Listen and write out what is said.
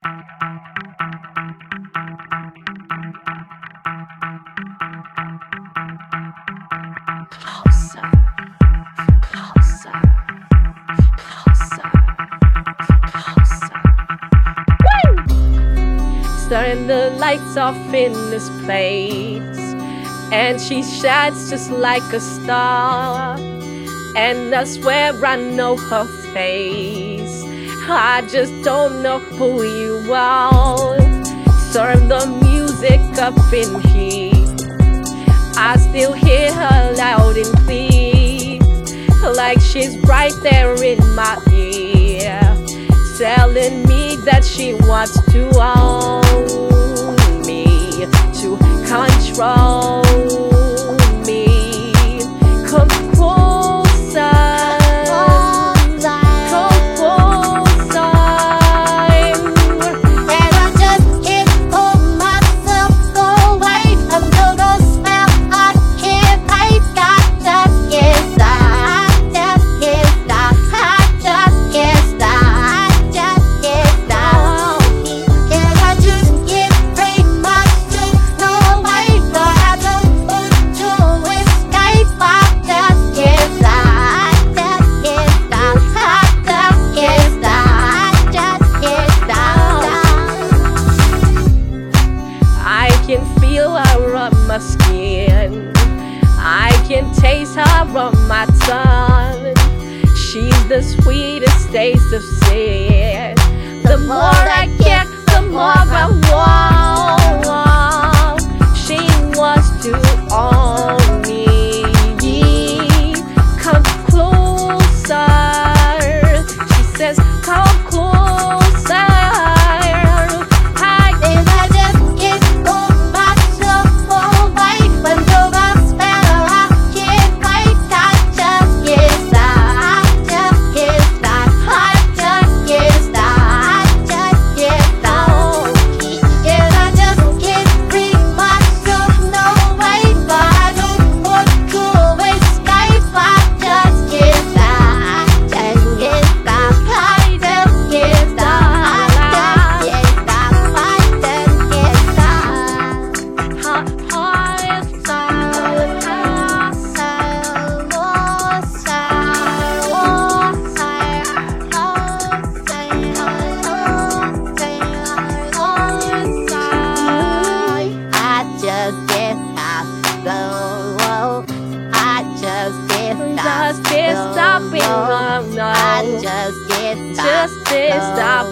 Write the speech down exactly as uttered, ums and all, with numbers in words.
Closer, closer, closer, closer. Woo! Starting the lights off in this place, and she shines just like a star. And I swear I know her face, I just don't know who you are. Turn the music up in here, I still hear her loud and clear, like she's right there in my ear, telling me that she wants to own me, to control me. Come closer, come closer. And I just can't hold myself away until the smell I can't hide. I just can't stop, I just can't stop, I just can't stop, I just can't stop. And I just can't bring myself no way, so I don't want to escape. I just can't stop, I just can't stop, I just can't stop, I just can't stop. I can feel her on my skin, I can taste her on my tongue. She's the sweetest taste of sin. The more I get, the more I want. She wants to own me. Come closer, she says, come closer. I And I just can't hold myself away until the smell I can't wait. I just can't stop, I just can't stop, I just can't stop, I just can't stop. And I just can't bring myself no way, but I don't want to escape. I just can't stop, I just can't stop, I just can't stop, I just can't stop, I just can't stop. just can't stop it, no, no. I just can't stop. Just can't stop